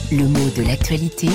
Le mot de l'actualité.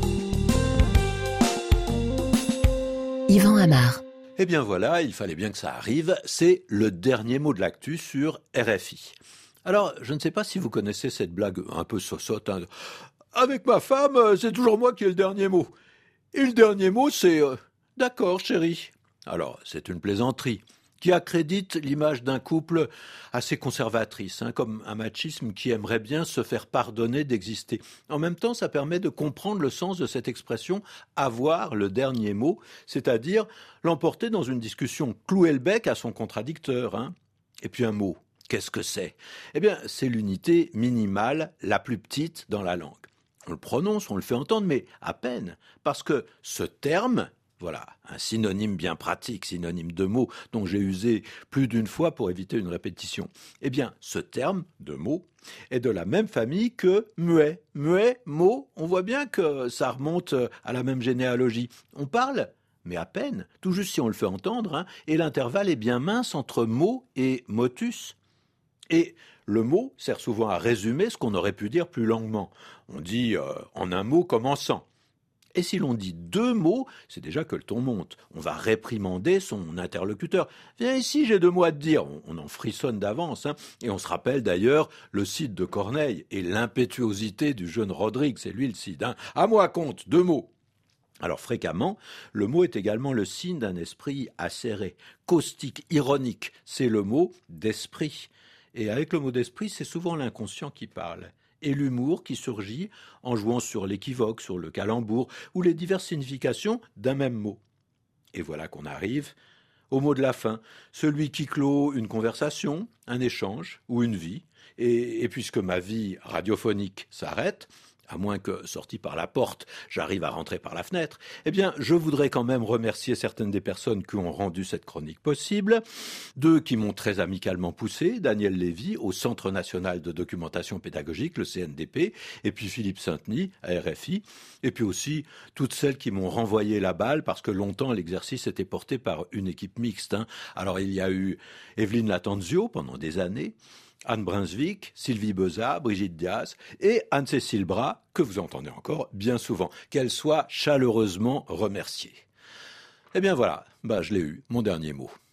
Yvan Amar. Eh bien voilà, il fallait bien que ça arrive, c'est le dernier mot de l'actu sur RFI. Alors, je ne sais pas si vous connaissez cette blague un peu sosote. Avec ma femme, c'est toujours moi qui ai le dernier mot. Et le dernier mot, c'est d'accord, chérie. Alors, c'est une plaisanterie qui accrédite l'image d'un couple assez conservatrice, comme un machisme qui aimerait bien se faire pardonner d'exister. En même temps, ça permet de comprendre le sens de cette expression « avoir le dernier mot », c'est-à-dire l'emporter dans une discussion, clouer le bec à son contradicteur. Et puis un mot, qu'est-ce que c'est ? Eh bien, c'est l'unité minimale la plus petite dans la langue. On le prononce, on le fait entendre, mais à peine, parce que ce terme... Voilà, un synonyme bien pratique, synonyme de mot dont j'ai usé plus d'une fois pour éviter une répétition. Eh bien, ce terme de mot est de la même famille que muet. Muet, mot, on voit bien que ça remonte à la même généalogie. On parle, mais à peine, tout juste si on le fait entendre, et l'intervalle est bien mince entre mot et motus. Et le mot sert souvent à résumer ce qu'on aurait pu dire plus longuement. On dit en un mot commençant. Et si l'on dit deux mots, c'est déjà que le ton monte. On va réprimander son interlocuteur. Viens ici, j'ai deux mots à te dire. On en frissonne d'avance. Et on se rappelle d'ailleurs le Cid de Corneille et l'impétuosité du jeune Rodrigue. C'est lui le Cid. À moi compte, deux mots. Alors fréquemment, le mot est également le signe d'un esprit acéré, caustique, ironique. C'est le mot d'esprit. Et avec le mot d'esprit, c'est souvent l'inconscient qui parle. Et l'humour qui surgit en jouant sur l'équivoque, sur le calembour ou les diverses significations d'un même mot. Et voilà qu'on arrive au mot de la fin, celui qui clôt une conversation, un échange ou une vie. Et puisque ma vie radiophonique s'arrête, à moins que, sorti par la porte, j'arrive à rentrer par la fenêtre, eh bien, je voudrais quand même remercier certaines des personnes qui ont rendu cette chronique possible. Deux qui m'ont très amicalement poussé, Daniel Lévy, au Centre national de documentation pédagogique, le CNDP, et puis Philippe Sainteny, à RFI, et puis aussi toutes celles qui m'ont renvoyé la balle, parce que longtemps, l'exercice était porté par une équipe mixte. Alors, il y a eu Evelyne Lattanzio pendant des années, Anne Brunswick, Sylvie Beza, Brigitte Diaz et Anne-Cécile Bras, que vous entendez encore bien souvent. Qu'elle soit chaleureusement remerciée. Eh bien voilà, je l'ai eu, mon dernier mot.